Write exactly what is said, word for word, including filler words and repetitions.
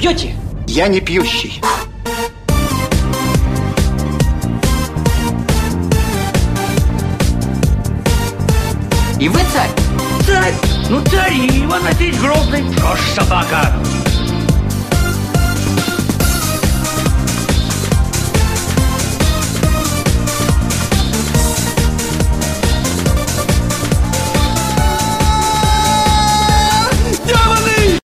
пьете? Я не пьющий. И вы царь? Царь? Ну, царь Иван Васильевич Грозный. Что ж, собака,